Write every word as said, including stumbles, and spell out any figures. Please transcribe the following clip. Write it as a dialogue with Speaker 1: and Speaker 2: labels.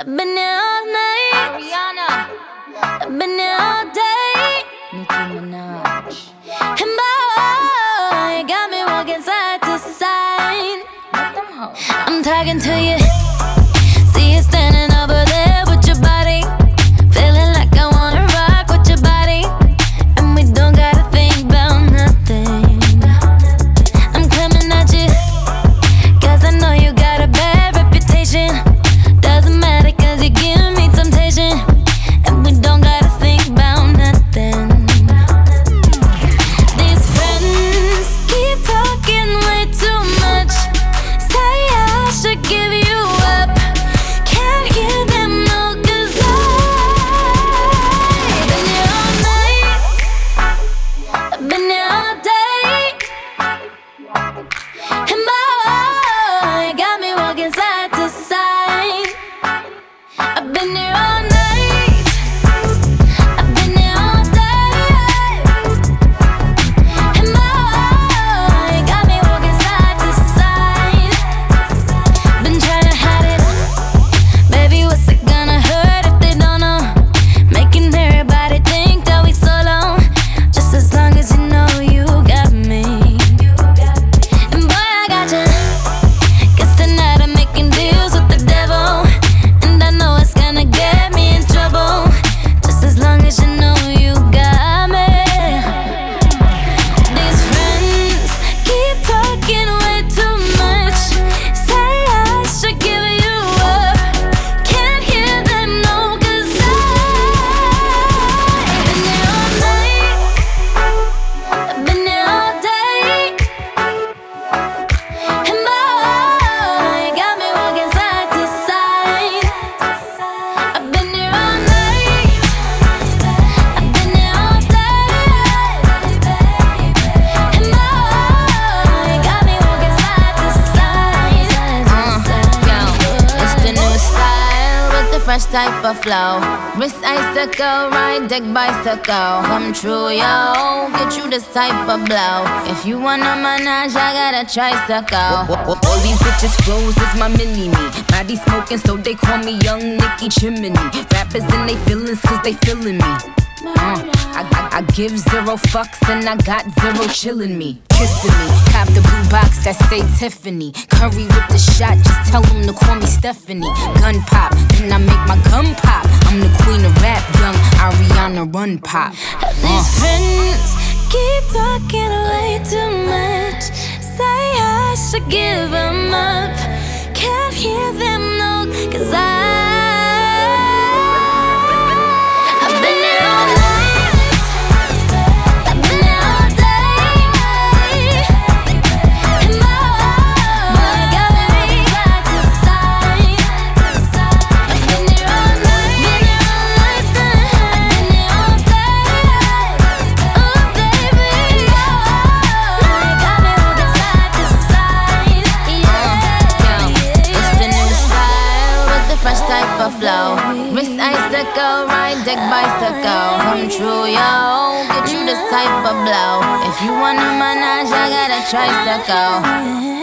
Speaker 1: I've been here all night.
Speaker 2: Ariana,
Speaker 1: I've been here all day.
Speaker 2: Nicki Minaj.
Speaker 1: And boy, you got me walking side to side.
Speaker 2: Let them hoes.
Speaker 1: I'm talking to you. See you standing over there with your body. Feeling like I wanna rock with your body. And we don't gotta think about nothing. I'm coming at you, cause I know you got a bad reputation. Doesn't matter cause you give me temptation. And we don't gotta think about nothing. These friends keep talking way too much. Say I should give you up. Can't hear them no, cause I've been here all night. I've been here all day. And boy, you got me walking side to side. I've been here all night. I've been here all day. And boy, you got me walking side to side. Been trying to hide it. Baby, what's it gonna hurt if they don't know? Making everybody think that we solo. Just as long as you know you got me. And boy, I got you. Guess tonight I'm making deals with the devil. And I know it's gonna get me in trouble. Just as long as you know you got me. These friends keep talking way too much. Say I should give you up. Can't hear them no, cause I've been here all night. I've been here all day. And boy, you got me walking side to side. I've been here all night. I've been here all day. And boy, you got me walking side to side.
Speaker 2: Uh, yo, it's the new style with the fresh type of flow. Wrist icicle, ride deck bicycle. Come true, yo. Get you this type of blow. If you wanna manage, I got a tricycle.
Speaker 3: All these bitches flows is my mini-me. Body smoking, so they call me Young Nicki Chimney. Rappers in they feelings, cause they feeling me. Uh, I, I, I give zero fucks and I got zero chillin' me. Kissing me, cop the blue box that say Tiffany. Curry with the shot, just tell them to call me Stephanie. Gun pop, then I make my gun pop. I'm the queen of rap, young Ariana Run Pop.
Speaker 1: These friends keep talking way too much. Say I should give them up. Can't hear them no, cause I I've been here all night. I've been here all day. And boy, you got me walking side to side. I've been here all night. Been here all night. I've been here all day. Oh baby, boy, you got me walking side to side.
Speaker 2: Yo, it's the new style with the fresh type of flow. Wrist icicle, ride deck bicycle. Come true, yo. Get you this type of blow. If you wanna manage, I got a tricycle.